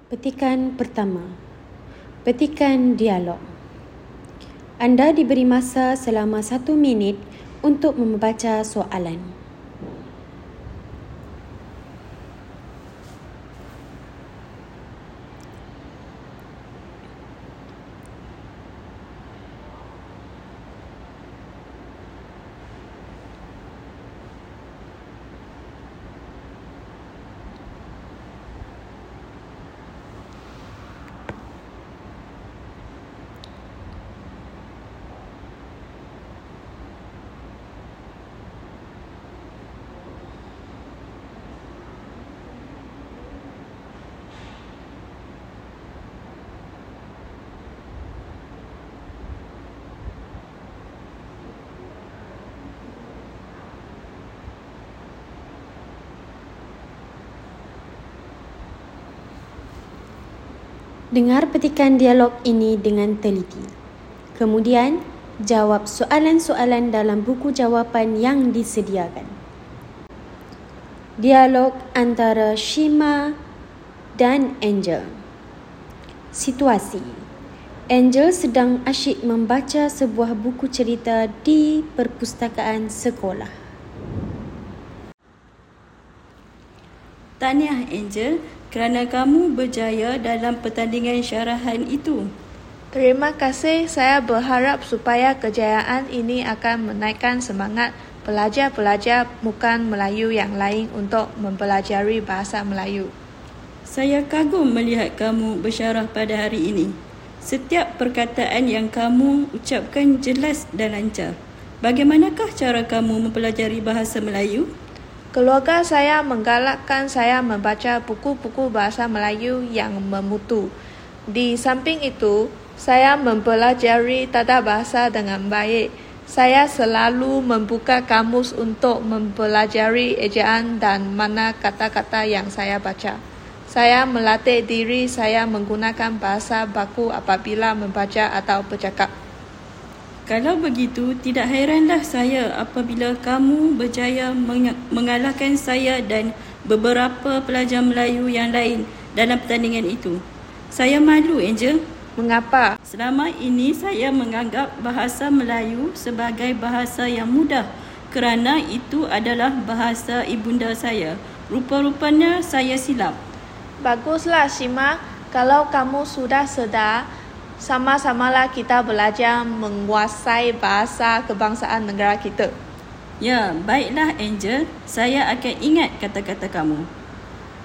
Petikan pertama. Petikan dialog. Anda diberi masa selama 1 minit untuk membaca soalan. Dengar petikan dialog ini dengan teliti. Kemudian, jawab soalan-soalan dalam buku jawapan yang disediakan. Dialog antara Shima dan Angel. Situasi: Angel sedang asyik membaca sebuah buku cerita di perpustakaan sekolah. Tahniah Angel, kerana kamu berjaya dalam pertandingan syarahan itu. Terima kasih, saya berharap supaya kejayaan ini akan menaikkan semangat pelajar-pelajar bukan Melayu yang lain untuk mempelajari bahasa Melayu. Saya kagum melihat kamu bersyarah pada hari ini. Setiap perkataan yang kamu ucapkan jelas dan lancar. Bagaimanakah cara kamu mempelajari bahasa Melayu? Keluarga saya menggalakkan saya membaca buku-buku bahasa Melayu yang memutu. Di samping itu, saya mempelajari tata bahasa dengan baik. Saya selalu membuka kamus untuk mempelajari ejaan dan makna kata-kata yang saya baca. Saya melatih diri saya menggunakan bahasa baku apabila membaca atau bercakap. Kalau begitu, tidak heranlah saya apabila kamu berjaya mengalahkan saya dan beberapa pelajar Melayu yang lain dalam pertandingan itu. Saya malu, Angel. Mengapa? Selama ini saya menganggap bahasa Melayu sebagai bahasa yang mudah kerana itu adalah bahasa ibunda saya. Rupa-rupanya saya silap. Baguslah, Shima. Kalau kamu sudah sedar, sama-samalah kita belajar menguasai bahasa kebangsaan negara kita. Ya, baiklah Angel. Saya akan ingat kata-kata kamu.